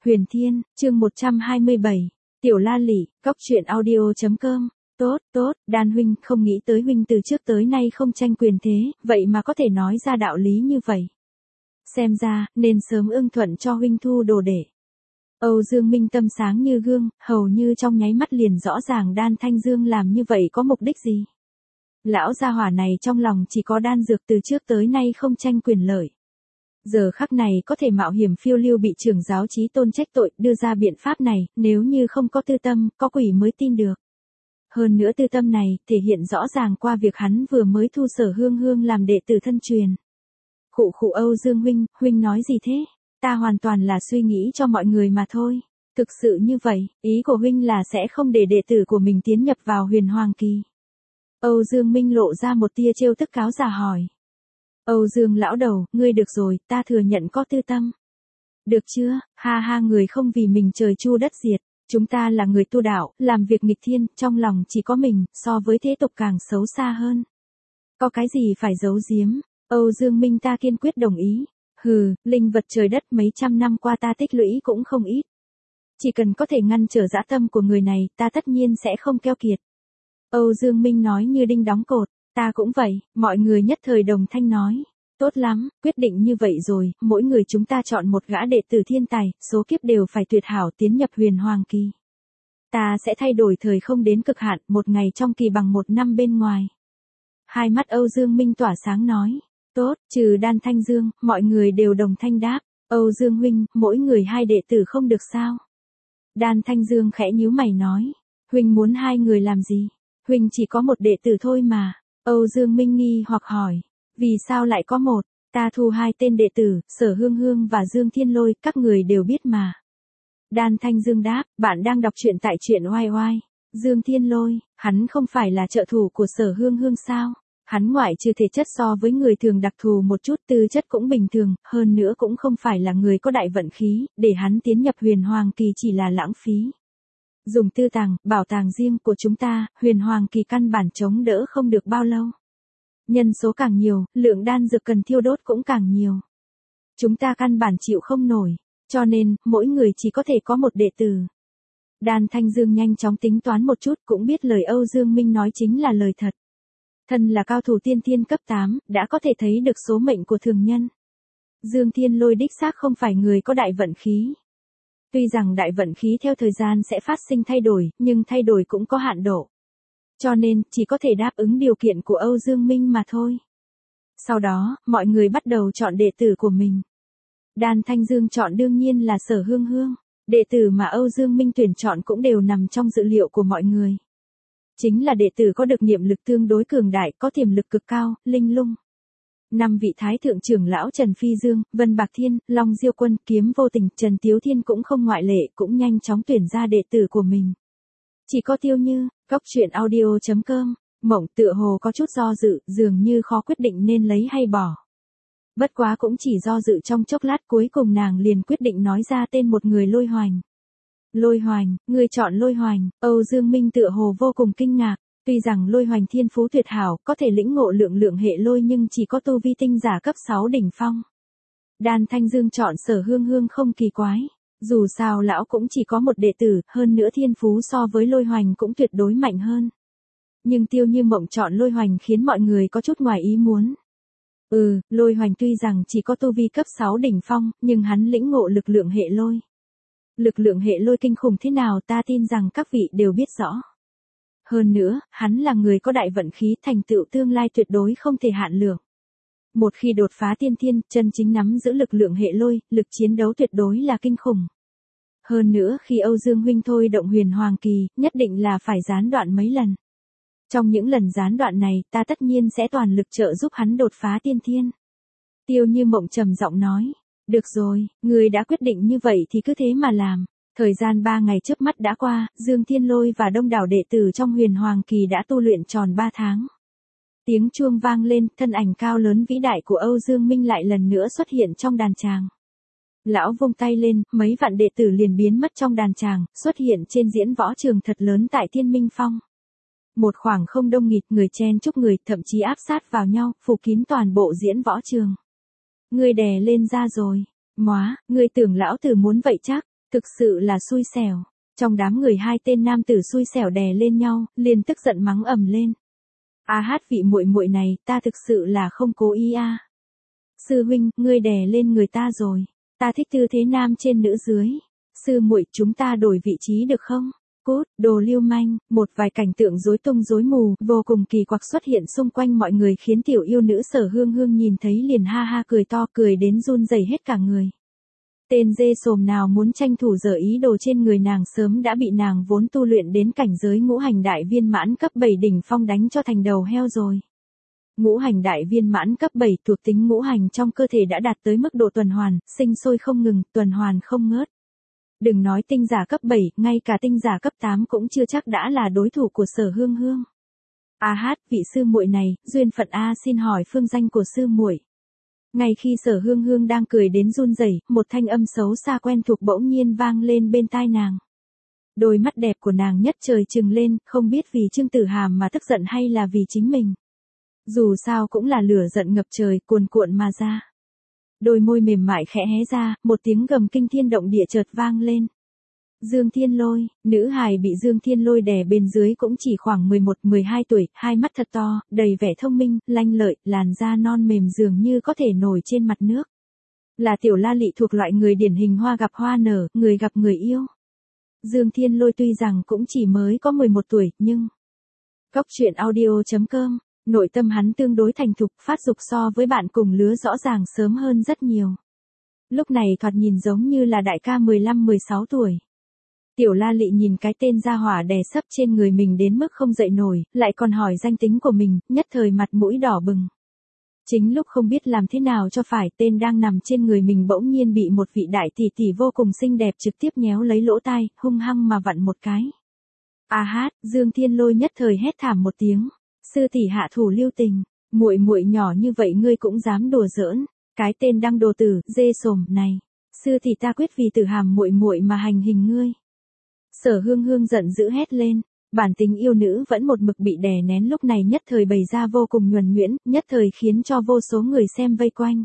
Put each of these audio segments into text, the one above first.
Huyền Thiên, chương 127, Tiểu La Lị, Cóc Truyện Audio.com. Tốt, Đan huynh, không nghĩ tới huynh từ trước tới nay không tranh quyền thế, vậy mà có thể nói ra đạo lý như vậy. Xem ra, nên sớm ưng thuận cho huynh thu đồ đệ. Âu Dương Minh tâm sáng như gương, hầu như trong nháy mắt liền rõ ràng Đan Thanh Dương làm như vậy có mục đích gì. Lão gia hỏa này trong lòng chỉ có đan dược từ trước tới nay không tranh quyền lợi. Giờ khắc này có thể mạo hiểm phiêu lưu bị trưởng giáo chí tôn trách tội, đưa ra biện pháp này, nếu như không có tư tâm, có quỷ mới tin được. Hơn nữa tư tâm này, thể hiện rõ ràng qua việc hắn vừa mới thu Sở Hương Hương làm đệ tử thân truyền. Khụ Âu Dương huynh nói gì thế? Ta hoàn toàn là suy nghĩ cho mọi người mà thôi. Thực sự như vậy, ý của huynh là sẽ không để đệ tử của mình tiến nhập vào Huyền Hoàng Kỳ. Âu Dương Minh lộ ra một tia trêu tức cáo già hỏi. Âu Dương lão đầu, ngươi được rồi, ta thừa nhận có tư tâm. Được chưa, ha người không vì mình trời chu đất diệt, chúng ta là người tu đạo, làm việc nghịch thiên, trong lòng chỉ có mình, so với thế tục càng xấu xa hơn. Có cái gì phải giấu giếm, Âu Dương Minh ta kiên quyết đồng ý. Hừ, linh vật trời đất mấy trăm năm qua ta tích lũy cũng không ít. Chỉ cần có thể ngăn trở dã tâm của người này, ta tất nhiên sẽ không keo kiệt. Âu Dương Minh nói như đinh đóng cột. Ta cũng vậy, mọi người nhất thời đồng thanh nói. Tốt lắm, quyết định như vậy rồi, mỗi người chúng ta chọn một gã đệ tử thiên tài, số kiếp đều phải tuyệt hảo tiến nhập Huyền Hoàng Kỳ. Ta sẽ thay đổi thời không đến cực hạn, một ngày trong kỳ bằng một năm bên ngoài. Hai mắt Âu Dương Minh tỏa sáng nói. Tốt, trừ Đan Thanh Dương, mọi người đều đồng thanh đáp. Âu Dương huynh, mỗi người hai đệ tử không được sao? Đan Thanh Dương khẽ nhíu mày nói. Huynh muốn hai người làm gì? Huynh chỉ có một đệ tử thôi mà. Âu Dương Minh nghi hoặc hỏi, vì sao lại có một, ta thu hai tên đệ tử, Sở Hương Hương và Dương Thiên Lôi, các người đều biết mà. Đan Thanh Dương đáp, bạn đang đọc truyện tại truyện oai oai. Dương Thiên Lôi, hắn không phải là trợ thủ của Sở Hương Hương sao? Hắn ngoại trừ thể chất so với người thường đặc thù một chút, tư chất cũng bình thường, hơn nữa cũng không phải là người có đại vận khí, để hắn tiến nhập Huyền Hoàng Kỳ chỉ là lãng phí. Dùng tư tàng, bảo tàng riêng của chúng ta, Huyền Hoàng Kỳ căn bản chống đỡ không được bao lâu. Nhân số càng nhiều, lượng đan dược cần thiêu đốt cũng càng nhiều. Chúng ta căn bản chịu không nổi, cho nên, mỗi người chỉ có thể có một đệ tử. Đan Thanh Dương nhanh chóng tính toán một chút, cũng biết lời Âu Dương Minh nói chính là lời thật. Thân là cao thủ tiên thiên cấp 8, đã có thể thấy được số mệnh của thường nhân. Dương Thiên Lôi đích xác không phải người có đại vận khí. Tuy rằng đại vận khí theo thời gian sẽ phát sinh thay đổi, nhưng thay đổi cũng có hạn độ. Cho nên, chỉ có thể đáp ứng điều kiện của Âu Dương Minh mà thôi. Sau đó, mọi người bắt đầu chọn đệ tử của mình. Đan Thanh Dương chọn đương nhiên là Sở Hương Hương. Đệ tử mà Âu Dương Minh tuyển chọn cũng đều nằm trong dự liệu của mọi người. Chính là đệ tử có được niệm lực tương đối cường đại, có tiềm lực cực cao, linh lung. 5 vị thái thượng trưởng lão Trần Phi Dương, Vân Bạc Thiên, Long Diêu Quân, Kiếm Vô Tình, Trần Tiếu Thiên cũng không ngoại lệ, cũng nhanh chóng tuyển ra đệ tử của mình. Chỉ có Tiêu Như, Cóc Truyện Audio.com, Mộng tựa hồ có chút do dự, dường như khó quyết định nên lấy hay bỏ. Bất quá cũng chỉ do dự trong chốc lát, cuối cùng nàng liền quyết định nói ra tên một người. Lôi Hoành. Lôi Hoành, ngươi chọn Lôi Hoành? Âu Dương Minh tựa hồ vô cùng kinh ngạc. Tuy rằng Lôi Hoành thiên phú tuyệt hảo, có thể lĩnh ngộ lượng hệ lôi nhưng chỉ có tu vi tinh giả cấp 6 đỉnh phong. Đan Thanh Dương chọn Sở Hương Hương không kỳ quái. Dù sao lão cũng chỉ có một đệ tử, hơn nữa thiên phú so với Lôi Hoành cũng tuyệt đối mạnh hơn. Nhưng Tiêu Như Mộng chọn Lôi Hoành khiến mọi người có chút ngoài ý muốn. Lôi Hoành tuy rằng chỉ có tu vi cấp 6 đỉnh phong, nhưng hắn lĩnh ngộ lực lượng hệ lôi. Lực lượng hệ lôi kinh khủng thế nào ta tin rằng các vị đều biết rõ. Hơn nữa, hắn là người có đại vận khí, thành tựu tương lai tuyệt đối không thể hạn lượng. Một khi đột phá tiên thiên, chân chính nắm giữ lực lượng hệ lôi, lực chiến đấu tuyệt đối là kinh khủng. Hơn nữa khi Âu Dương huynh thôi động Huyền Hoàng Kỳ, nhất định là phải gián đoạn mấy lần. Trong những lần gián đoạn này, ta tất nhiên sẽ toàn lực trợ giúp hắn đột phá tiên thiên. Tiêu Như Mộng trầm giọng nói. Được rồi, người đã quyết định như vậy thì cứ thế mà làm. Thời gian 3 ngày chớp mắt đã qua, Dương Thiên Lôi và đông đảo đệ tử trong Huyền Hoàng Kỳ đã tu luyện tròn 3 tháng. Tiếng chuông vang lên, thân ảnh cao lớn vĩ đại của Âu Dương Minh lại lần nữa xuất hiện trong đàn tràng. Lão vung tay lên, mấy vạn đệ tử liền biến mất trong đàn tràng, xuất hiện trên diễn võ trường thật lớn tại Thiên Minh Phong. Một khoảng không đông nghịt, người chen chúc người, thậm chí áp sát vào nhau, phủ kín toàn bộ diễn võ trường. Ngươi đè lên ra rồi. Móa, ngươi tưởng lão tử muốn vậy chắc? Thực sự là xui xẻo. Trong đám người hai tên nam tử xui xẻo đè lên nhau, liền tức giận mắng ầm lên. A hát vị muội muội này, ta thực sự là không cố ý a. Sư huynh, ngươi đè lên người ta rồi. Ta thích tư thế nam trên nữ dưới. Sư muội, chúng ta đổi vị trí được không? Cút, đồ lưu manh, một vài cảnh tượng rối tung rối mù, vô cùng kỳ quặc xuất hiện xung quanh mọi người khiến tiểu yêu nữ Sở Hương Hương nhìn thấy liền ha ha cười to, cười đến run rẩy hết cả người. Tên dê sồm nào muốn tranh thủ giờ ý đồ trên người nàng sớm đã bị nàng vốn tu luyện đến cảnh giới ngũ hành đại viên mãn cấp 7 đỉnh phong đánh cho thành đầu heo rồi. Ngũ hành đại viên mãn cấp 7 thuộc tính ngũ hành trong cơ thể đã đạt tới mức độ tuần hoàn, sinh sôi không ngừng, tuần hoàn không ngớt. Đừng nói tinh giả cấp 7, ngay cả tinh giả cấp 8 cũng chưa chắc đã là đối thủ của Sở Hương Hương. A hát, vị sư muội này, duyên phận a, xin hỏi phương danh của sư muội. Ngay khi Sở Hương Hương đang cười đến run rẩy, một thanh âm xấu xa quen thuộc bỗng nhiên vang lên bên tai nàng. Đôi mắt đẹp của nàng nhất trời trừng lên, không biết vì Trương Tử Hàm mà tức giận hay là vì chính mình. Dù sao cũng là lửa giận ngập trời, cuồn cuộn mà ra. Đôi môi mềm mại khẽ hé ra, một tiếng gầm kinh thiên động địa chợt vang lên. Dương Thiên Lôi, nữ hài bị Dương Thiên Lôi đè bên dưới cũng chỉ khoảng 11-12 tuổi, hai mắt thật to, đầy vẻ thông minh, lanh lợi, làn da non mềm dường như có thể nổi trên mặt nước. Là tiểu La Lị thuộc loại người điển hình hoa gặp hoa nở, người gặp người yêu. Dương Thiên Lôi tuy rằng cũng chỉ mới có 11 tuổi, nhưng... Cóc truyện audio.com, nội tâm hắn tương đối thành thục, phát dục so với bạn cùng lứa rõ ràng sớm hơn rất nhiều. Lúc này thoạt nhìn giống như là đại ca 15-16 tuổi. Tiểu La Lị nhìn cái tên gia hỏa đè sấp trên người mình đến mức không dậy nổi, lại còn hỏi danh tính của mình, nhất thời mặt mũi đỏ bừng. Chính lúc không biết làm thế nào cho phải, tên đang nằm trên người mình bỗng nhiên bị một vị đại tỷ tỷ vô cùng xinh đẹp trực tiếp nhéo lấy lỗ tai, hung hăng mà vặn một cái. A hát, Dương Thiên Lôi nhất thời hét thảm một tiếng. Sư tỷ hạ thủ lưu tình, muội muội nhỏ như vậy ngươi cũng dám đùa giỡn, cái tên đăng đồ tử, dê sồm này. Sư tỷ ta quyết vì Tử Hàm muội muội mà hành hình ngươi. Sở Hương Hương giận dữ hét lên, bản tính yêu nữ vẫn một mực bị đè nén lúc này nhất thời bày ra vô cùng nhuần nhuyễn, nhất thời khiến cho vô số người xem vây quanh.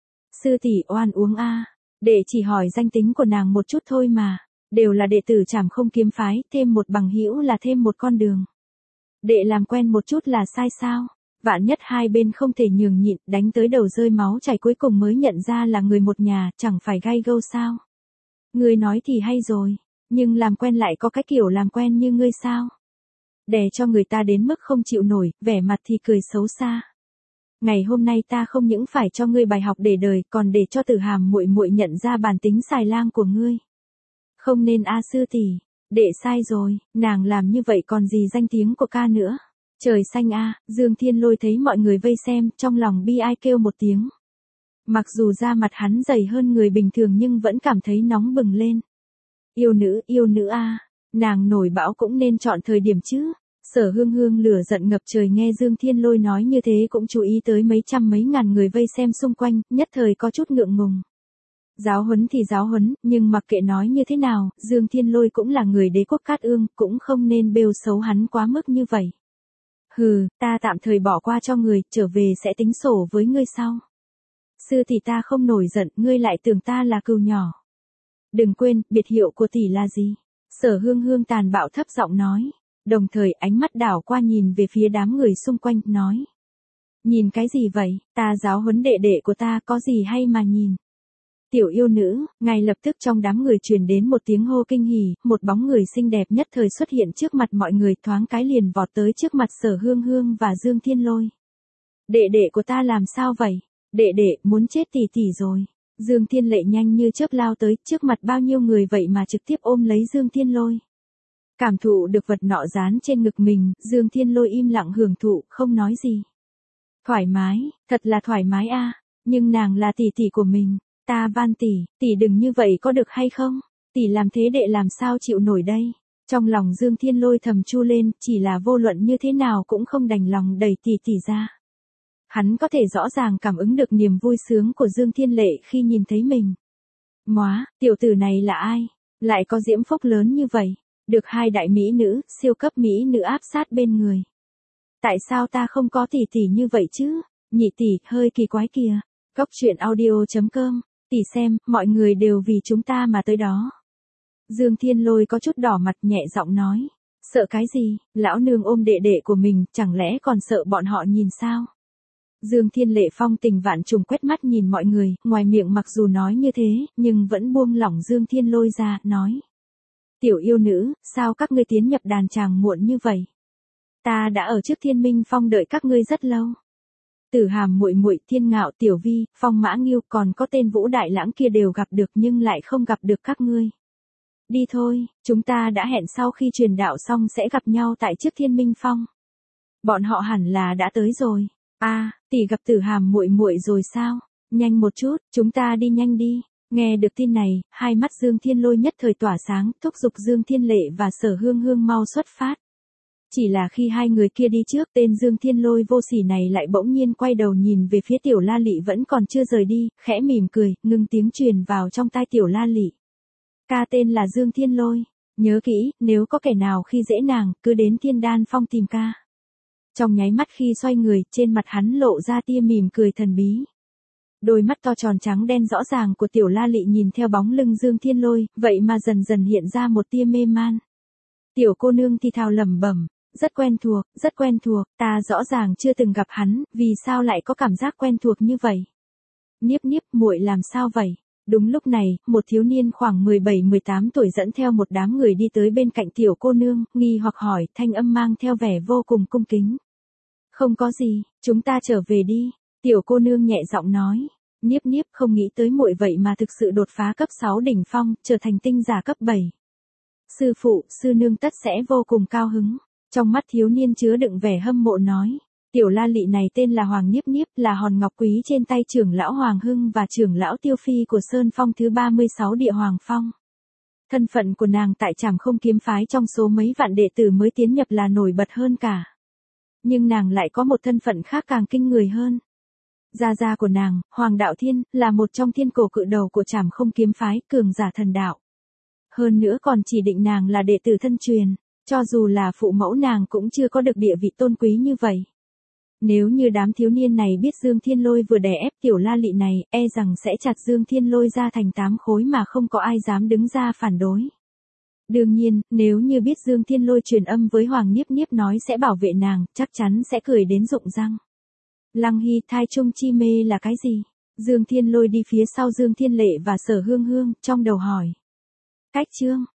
Sư tỷ oan uống a, để chỉ hỏi danh tính của nàng một chút thôi mà, đều là đệ tử Trảm Không kiếm phái, thêm một bằng hữu là thêm một con đường. Đệ làm quen một chút là sai sao? Vạn nhất hai bên không thể nhường nhịn, đánh tới đầu rơi máu chảy cuối cùng mới nhận ra là người một nhà, chẳng phải gay gâu sao? Ngươi nói thì hay rồi, nhưng làm quen lại có cái kiểu làm quen như ngươi sao? Đè cho người ta đến mức không chịu nổi, vẻ mặt thì cười xấu xa. Ngày hôm nay ta không những phải cho ngươi bài học để đời, còn để cho Tử Hàm muội muội nhận ra bản tính xài lang của ngươi. Không nên a sư tỷ. Đệ sai rồi, nàng làm như vậy còn gì danh tiếng của ca nữa. Trời xanh a, Dương Thiên Lôi thấy mọi người vây xem, trong lòng bi ai kêu một tiếng. Mặc dù da mặt hắn dày hơn người bình thường nhưng vẫn cảm thấy nóng bừng lên. Yêu nữ a, nàng nổi bão cũng nên chọn thời điểm chứ. Sở Hương Hương lửa giận ngập trời nghe Dương Thiên Lôi nói như thế cũng chú ý tới mấy trăm mấy ngàn người vây xem xung quanh, nhất thời có chút ngượng ngùng. Giáo huấn thì giáo huấn, nhưng mặc kệ nói như thế nào, Dương Thiên Lôi cũng là người đế quốc Cát Ương, cũng không nên bêu xấu hắn quá mức như vậy. Hừ, ta tạm thời bỏ qua cho người, trở về sẽ tính sổ với ngươi sau. Sư tỷ ta không nổi giận, ngươi lại tưởng ta là cừu nhỏ. Đừng quên, biệt hiệu của tỷ là gì? Sở Hương Hương tàn bạo thấp giọng nói, đồng thời ánh mắt đảo qua nhìn về phía đám người xung quanh, nói. Nhìn cái gì vậy, ta giáo huấn đệ đệ của ta có gì hay mà nhìn. Tiểu yêu nữ, ngay lập tức trong đám người truyền đến một tiếng hô kinh hỉ, một bóng người xinh đẹp nhất thời xuất hiện trước mặt mọi người thoáng cái liền vọt tới trước mặt Sở Hương Hương và Dương Thiên Lôi. Đệ đệ của ta làm sao vậy? Đệ đệ, muốn chết tỷ tỷ rồi. Dương Thiên Lệ nhanh như chớp lao tới trước mặt bao nhiêu người vậy mà trực tiếp ôm lấy Dương Thiên Lôi. Cảm thụ được vật nọ dán trên ngực mình, Dương Thiên Lôi im lặng hưởng thụ, không nói gì. Thoải mái, thật là thoải mái a, nhưng nàng là tỷ tỷ của mình. Ta van tỷ đừng như vậy có được hay không? Tỷ làm thế đệ làm sao chịu nổi đây? Trong lòng Dương Thiên Lôi thầm chu lên, chỉ là vô luận như thế nào cũng không đành lòng đẩy tỷ ra. Hắn có thể rõ ràng cảm ứng được niềm vui sướng của Dương Thiên Lệ khi nhìn thấy mình. Móa, tiểu tử này là ai? Lại có diễm phúc lớn như vậy? Được hai đại mỹ nữ, siêu cấp mỹ nữ áp sát bên người. Tại sao ta không có tỷ như vậy chứ? Nhị tỷ, hơi kỳ quái kìa. Cóc truyện audio.com. Tỷ xem, mọi người đều vì chúng ta mà tới đó. Dương Thiên Lôi có chút đỏ mặt nhẹ giọng nói. Sợ cái gì, lão nương ôm đệ đệ của mình, chẳng lẽ còn sợ bọn họ nhìn sao? Dương Thiên Lệ phong tình vạn trùng quét mắt nhìn mọi người, ngoài miệng mặc dù nói như thế, nhưng vẫn buông lỏng Dương Thiên Lôi ra, nói. Tiểu yêu nữ, sao các ngươi tiến nhập đàn tràng muộn như vậy? Ta đã ở trước Thiên Minh Phong đợi các ngươi rất lâu. Tử Hàm muội muội, Thiên Ngạo, Tiểu Vi, Phong Mã Nghiêu, còn có tên Vũ Đại Lãng kia đều gặp được nhưng lại không gặp được các ngươi. Đi thôi, chúng ta đã hẹn sau khi truyền đạo xong sẽ gặp nhau tại trước Thiên Minh Phong. Bọn họ hẳn là đã tới rồi. À, tỷ gặp Tử Hàm muội muội rồi sao? Nhanh một chút, chúng ta đi nhanh đi. Nghe được tin này, hai mắt Dương Thiên Lôi nhất thời tỏa sáng, thúc giục Dương Thiên Lệ và Sở Hương Hương mau xuất phát. Chỉ là khi hai người kia đi trước, tên Dương Thiên Lôi vô sỉ này lại bỗng nhiên quay đầu nhìn về phía Tiểu La Lị vẫn còn chưa rời đi, khẽ mỉm cười, ngưng tiếng truyền vào trong tai Tiểu La Lị. Ca tên là Dương Thiên Lôi, nhớ kỹ, nếu có kẻ nào khi dễ nàng, cứ đến Thiên Đan Phong tìm ca. Trong nháy mắt khi xoay người, trên mặt hắn lộ ra tia mỉm cười thần bí. Đôi mắt to tròn trắng đen rõ ràng của Tiểu La Lị nhìn theo bóng lưng Dương Thiên Lôi, vậy mà dần dần hiện ra một tia mê man. Tiểu cô nương thì thào lẩm bẩm, rất quen thuộc, ta rõ ràng chưa từng gặp hắn, vì sao lại có cảm giác quen thuộc như vậy? Niếp Niếp, muội làm sao vậy? Đúng lúc này, một thiếu niên khoảng 17-18 tuổi dẫn theo một đám người đi tới bên cạnh tiểu cô nương, nghi hoặc hỏi, thanh âm mang theo vẻ vô cùng cung kính. Không có gì, chúng ta trở về đi. Tiểu cô nương nhẹ giọng nói. Niếp Niếp không nghĩ tới muội vậy mà thực sự đột phá cấp 6 đỉnh phong, trở thành tinh giả cấp 7. Sư phụ, sư nương tất sẽ vô cùng cao hứng. Trong mắt thiếu niên chứa đựng vẻ hâm mộ nói. Tiểu La Lị này tên là Hoàng Niếp Niếp, là hòn ngọc quý trên tay trưởng lão Hoàng Hưng và trưởng lão Tiêu Phi của Sơn Phong thứ 36 địa Hoàng Phong. Thân phận của nàng tại Trảm Không Kiếm phái trong số mấy vạn đệ tử mới tiến nhập là nổi bật hơn cả. Nhưng nàng lại có một thân phận khác càng kinh người hơn. Gia gia của nàng, Hoàng Đạo Thiên, là một trong thiên cổ cự đầu của Trảm Không Kiếm phái, cường giả thần đạo. Hơn nữa còn chỉ định nàng là đệ tử thân truyền, cho dù là phụ mẫu nàng cũng chưa có được địa vị tôn quý như vậy. Nếu như đám thiếu niên này biết Dương Thiên Lôi vừa đè ép Tiểu La Lị này, e rằng sẽ chặt Dương Thiên Lôi ra thành 8 khối mà không có ai dám đứng ra phản đối. Đương nhiên, nếu như biết Dương Thiên Lôi truyền âm với Hoàng Niếp Niếp nói sẽ bảo vệ nàng, chắc chắn sẽ cười đến rụng răng. Lăng Hy, thai trung chi mê là cái gì? Dương Thiên Lôi đi phía sau Dương Thiên Lệ và Sở Hương Hương, trong đầu hỏi. Cách chương